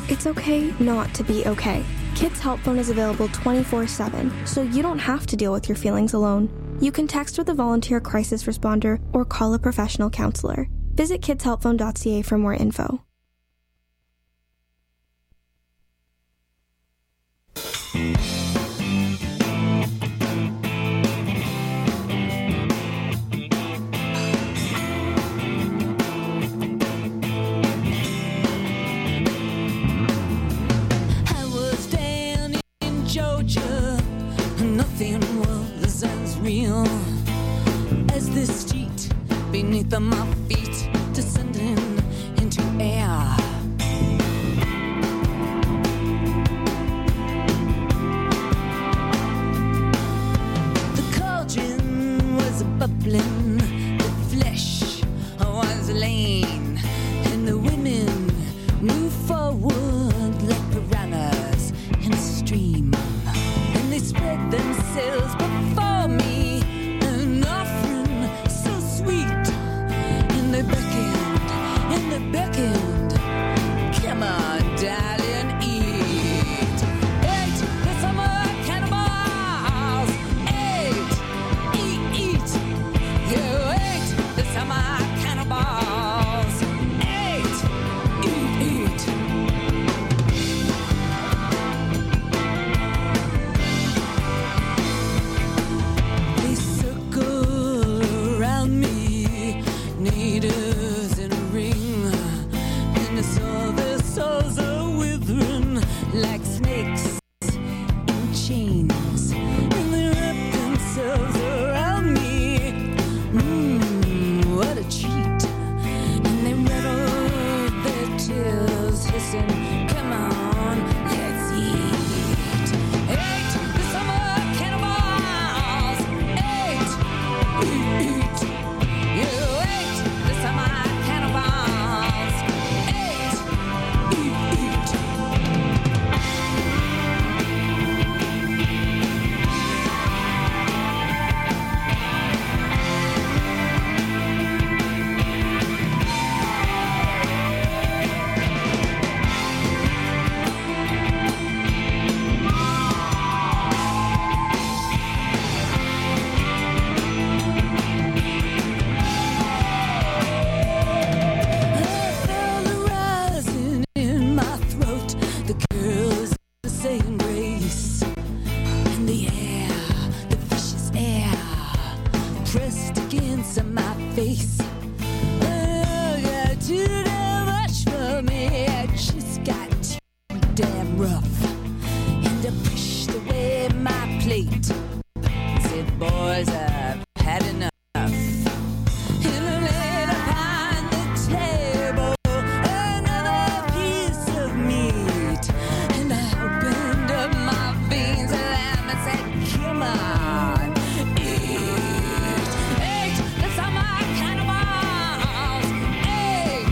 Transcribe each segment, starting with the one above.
It's okay not to be okay. Kids Help Phone is available 24/7, so you don't have to deal with your feelings alone. You can text with a volunteer crisis responder or call a professional counselor. Visit kidshelpphone.ca for more info. Nothing was as real as this street beneath my feet, descending into air. The cauldron was bubbling, the flesh was lean, and the women moved forward like piranhas in a stream. Spread themselves before me, an offering so sweet. And they beckoned, come on, darling, eat. Eat the summer cannibals, eat. You ate the summer cannibals, eat. Natives in a ring, and I saw their souls are withering like snakes in chains, and they wrap themselves around me. What a treat! And they rattle their tails, hissing, "Come on, let's eat." Eat the summer cannibals, eat. You ate the summer cannibals, eat. Pressed against my face. Oh, yeah, too damn much for me. I just got too damn rough. And I pushed away my plate. Said, boys, I've had enough. And I laid upon the table another piece of meat. And I opened up my veins and I said, come on, eat. Eat the summer cannibals. Eat.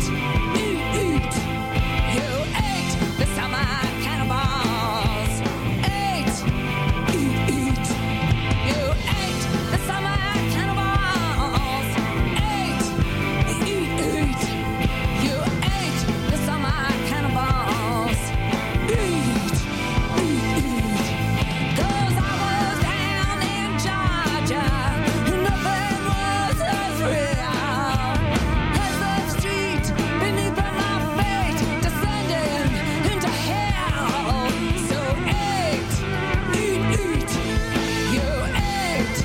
You ate the summer cannibals. Eat. You ate the summer cannibals. Eat. You ate the summer cannibals. Eat. 'Cause I was down in Georgia, nothing was as real as the street beneath my feet, descending into hell. So eat. You ate. You ate.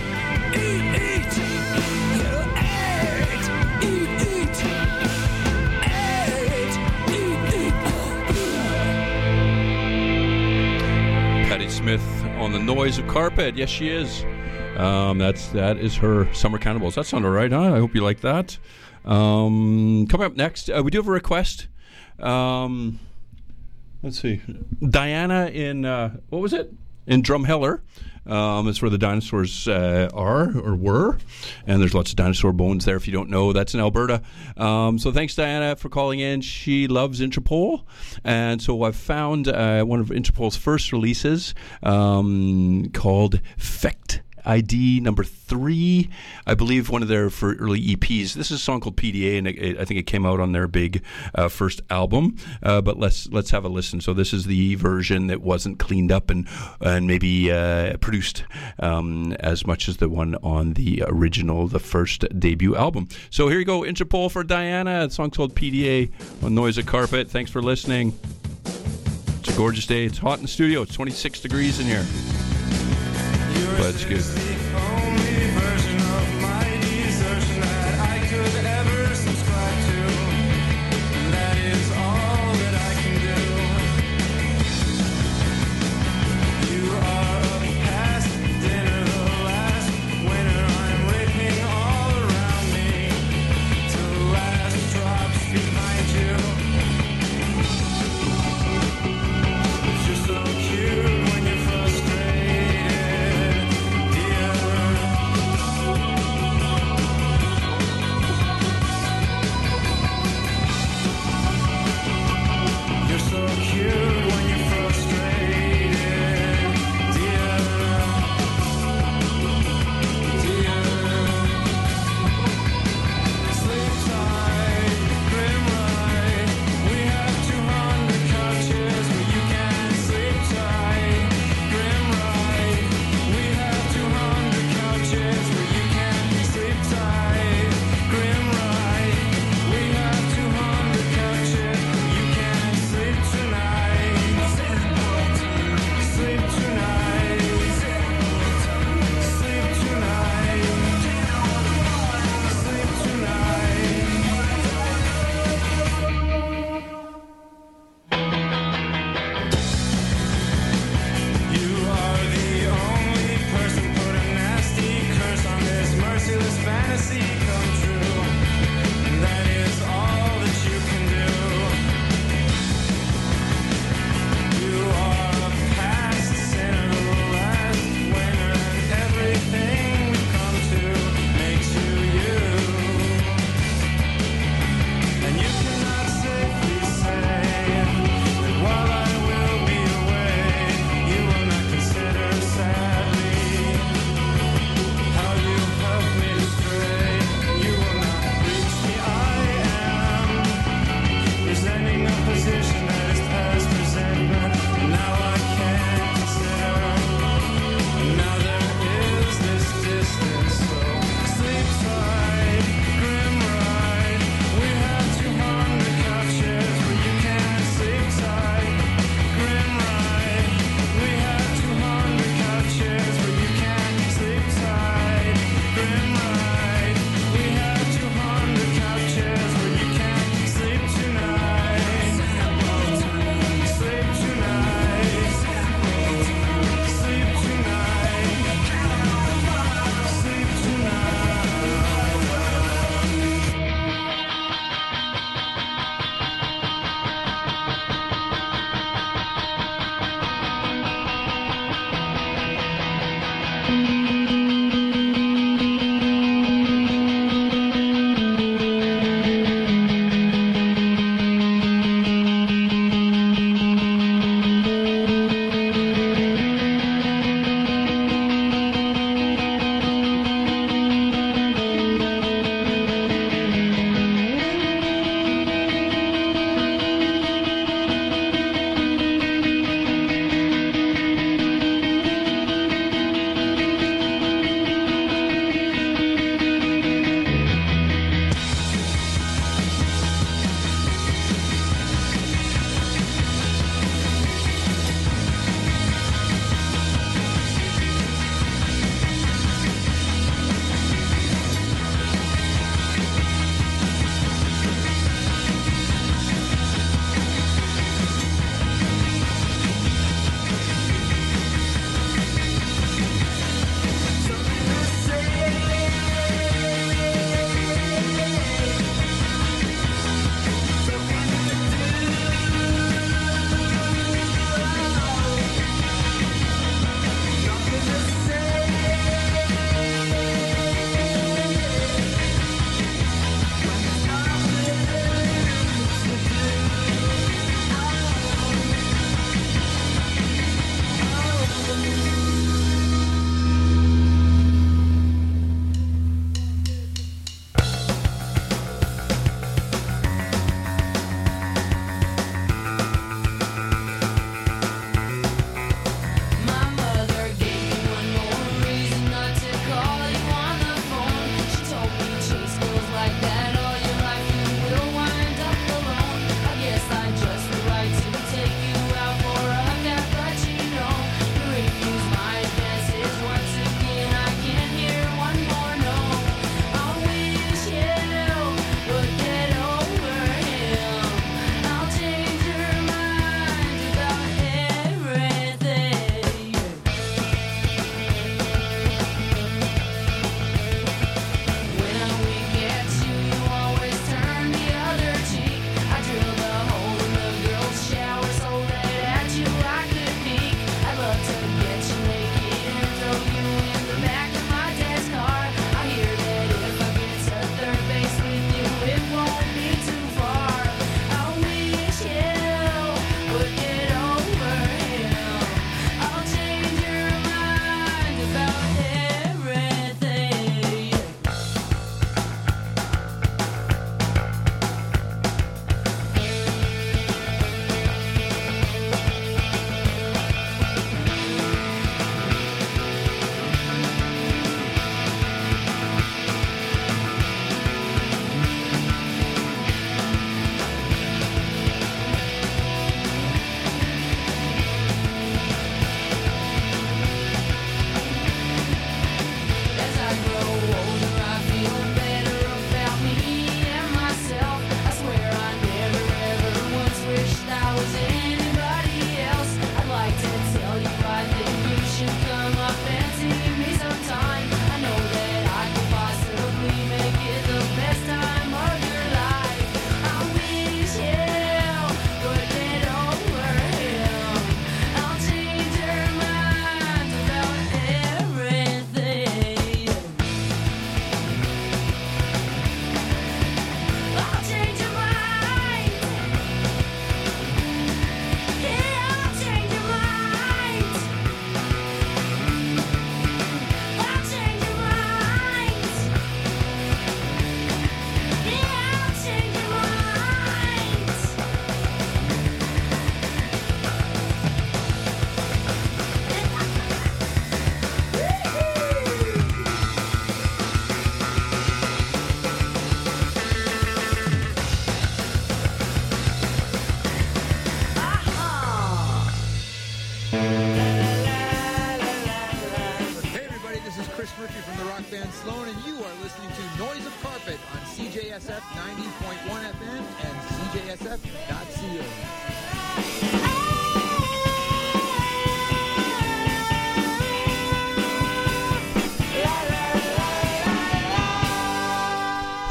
Patti Smith on the Noise of Carpet. Yes, she is. That is her Summer Cannibals. That sounded right, huh? I hope you like that. Coming up next, we do have a request. Let's see. Diana in, what was it? In Drumheller. It's where the dinosaurs are or were, and there's lots of dinosaur bones there. If you don't know, that's in Alberta. So thanks, Diana, for calling in. She loves Interpol, and so I've found one of Interpol's first releases called Fecht ID number 3, I believe, one of their early EPs. This is a song called PDA, and I think it came out on their big first album. But let's have a listen. So this is the version that wasn't cleaned up and maybe produced as much as the one on the original, the first debut album. So here you go, Interpol for Diana. The song's called PDA on Noise of Carpet. Thanks for listening. It's a gorgeous day. It's hot in the studio. It's 26 degrees in here. But it's good. When you're frustrated, dear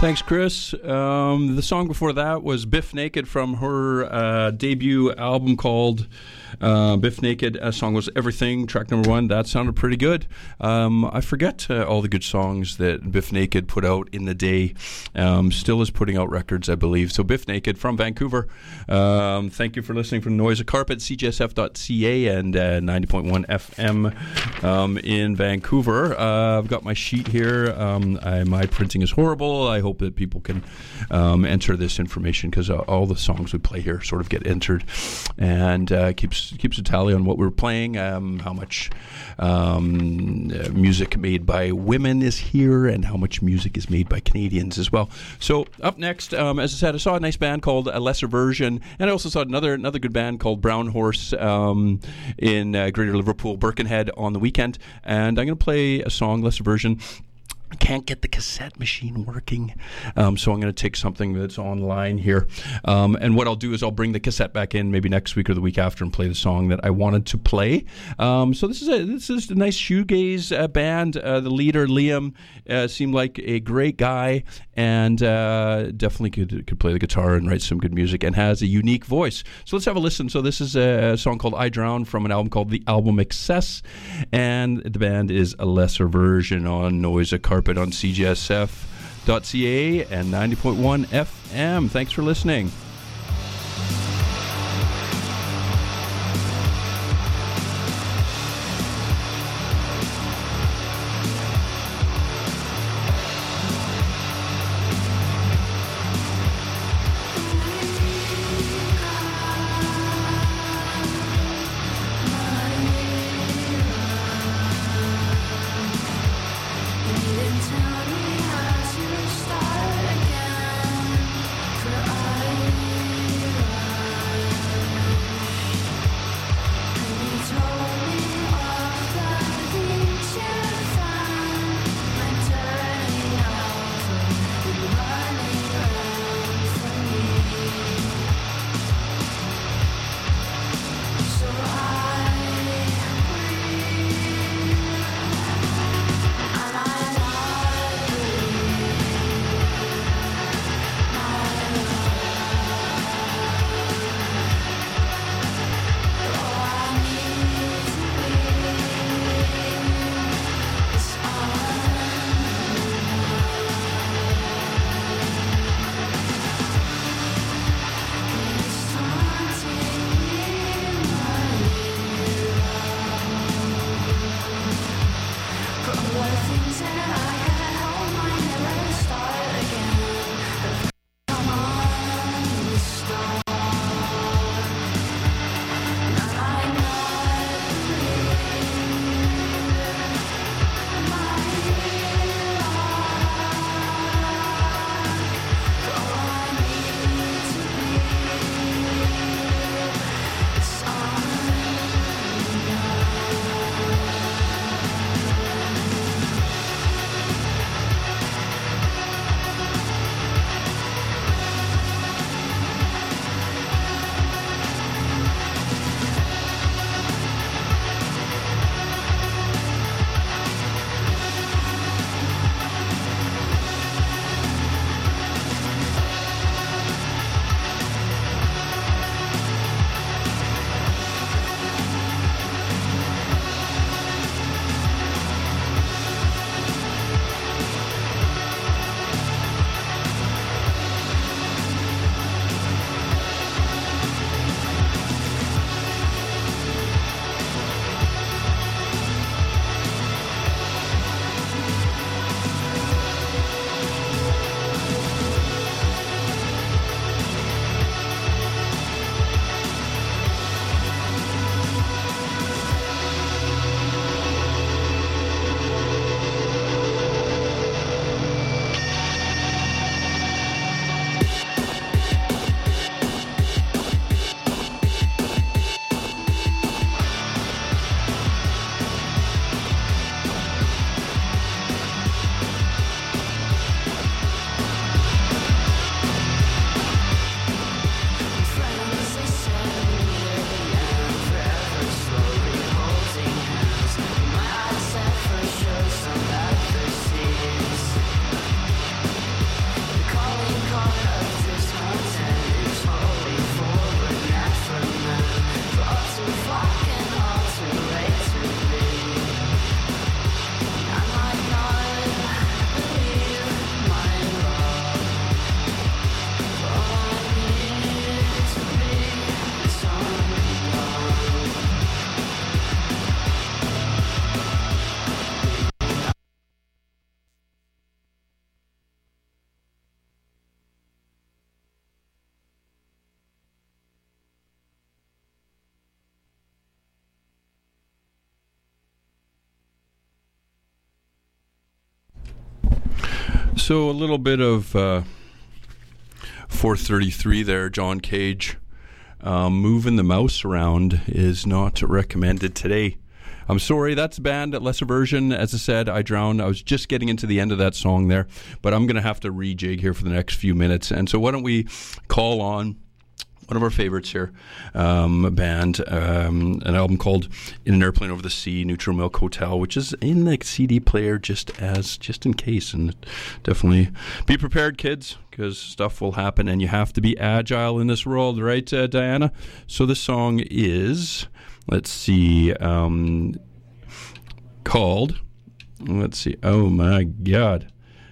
Thanks, Chris. The song before that was Biff Naked from her debut album called Biff Naked. A song was Everything, track number 1. That sounded pretty good. I forget all the good songs that Biff Naked put out in the day. Still is putting out records, I believe. So Biff Naked from Vancouver. Thank you for listening from Noise of Carpet, cjsf.ca and 90.1 FM in Vancouver. I've got my sheet here. My printing is horrible. I hope that people can enter this information because all the songs we play here sort of get entered and keeps a tally on what we're playing, how much music made by women is here and how much music is made by Canadians as well. So up next, as I said, I saw a nice band called A Lesser Version, and I also saw another good band called Brown Horse in Greater Liverpool, Birkenhead on the weekend, and I'm going to play a song, Lesser Version. I can't get the cassette machine working, so I'm going to take something that's online here. And what I'll do is I'll bring the cassette back in maybe next week or the week after and play the song that I wanted to play. So this is a nice shoegaze band. The leader, Liam, seemed like a great guy and definitely could play the guitar and write some good music and has a unique voice. So let's have a listen. So this is a song called I Drown from an album called The Album Excess, and the band is A Lesser Version on Noise of Carpet on CJSF.ca and 90.1 FM. Thanks for listening. Tell me how to start again, for I So a little bit of 433 there, John Cage. Moving the mouse around is not recommended today. I'm sorry, that's a band at Lesser Version. As I said, I drowned. I was just getting into the end of that song there, but I'm going to have to rejig here for the next few minutes. And so why don't we call on one of our favorites here, a band, an album called In an Airplane Over the Sea, Neutral Milk Hotel, which is in the CD player just in case. And definitely be prepared, kids, because stuff will happen and you have to be agile in this world, right, Diana? So this song is, let's see, called, oh my God,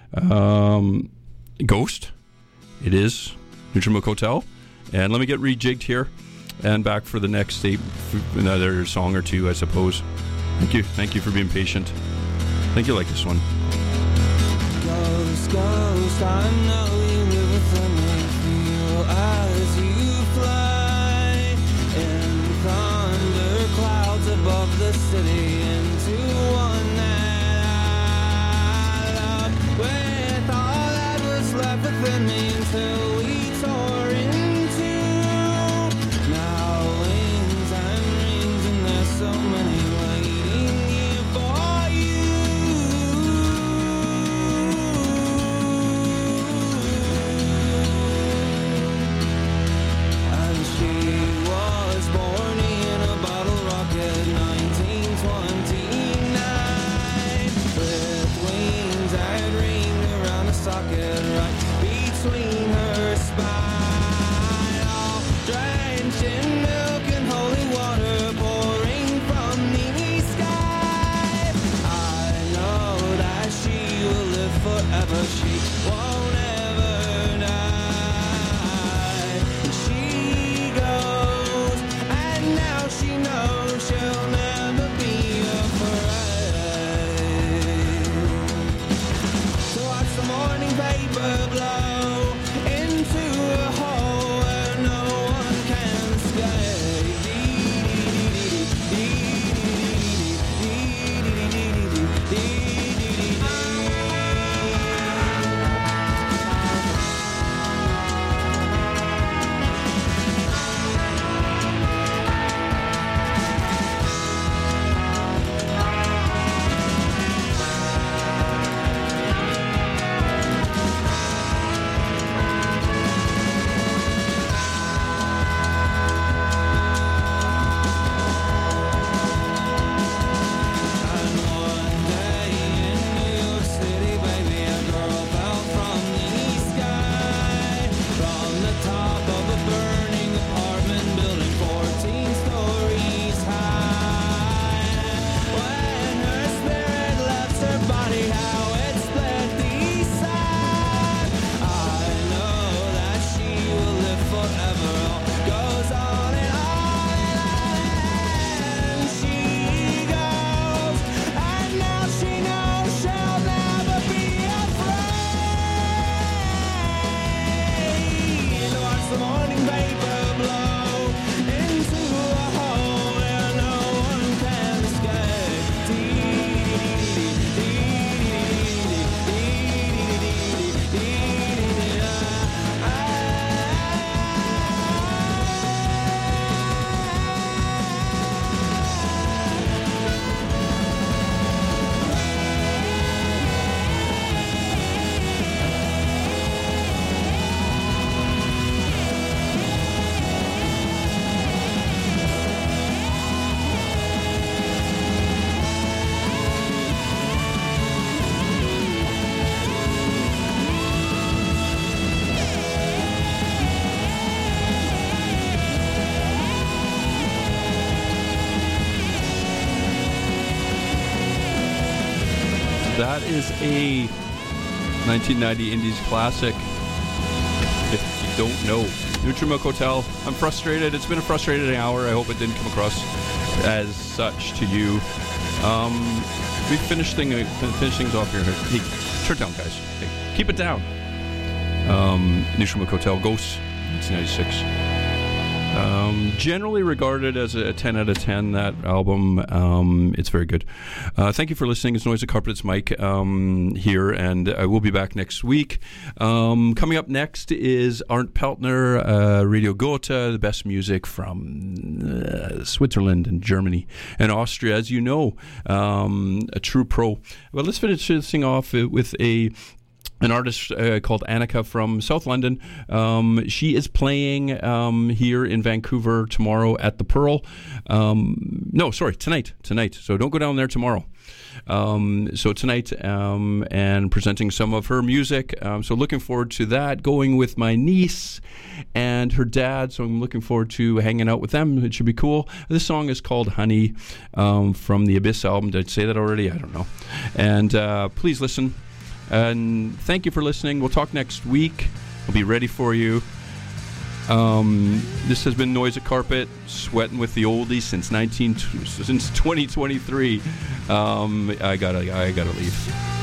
Ghost. It is Neutral Milk Hotel. And let me get rejigged here and back for the next another song or two, I suppose. Thank you for being patient. I think you like this one. Ghost, ghost, I know you live within me. Feel as you fly in thunder clouds above the city into one that I love. With all that was left within me until we tore into so many waiting here for you. And she was born in a bottle rocket, 1929, with wings that ring around a socket right between her spine, all drenched in milk and holy water pouring from the sky. I know that she will live forever. She won't ever die. And she goes, and now she knows she'll never be afraid. So watch the morning paper blow into a hole where no one can escape. That is a 1990 Indies classic. If you don't know, Neutral Milk Hotel. I'm frustrated. It's been a frustrating hour. I hope it didn't come across as such to you. We finish things off here. Hey, turn it down, guys. Hey, keep it down. Neutral Milk Hotel, Ghosts, 1996. Generally regarded as a 10 out of 10, that album. It's very good. Thank you for listening. It's Noise of Carpet. It's Mike here, and I will be back next week. Coming up next is Arndt Peltner, Radio Gotha, the best music from Switzerland and Germany and Austria, as you know, a true pro. Well, let's finish this thing off with an artist called Annika from South London. She is playing here in Vancouver tomorrow at the Pearl. Tonight. So don't go down there tomorrow. So tonight, and presenting some of her music. So looking forward to that, going with my niece and her dad. So I'm looking forward to hanging out with them. It should be cool. This song is called Honey from the Abyss album. Did I say that already? I don't know. And please listen. And thank you for listening. We'll talk next week. We'll be ready for you. This has been Noise of Carpet, sweating with the oldies since 2023. I gotta leave.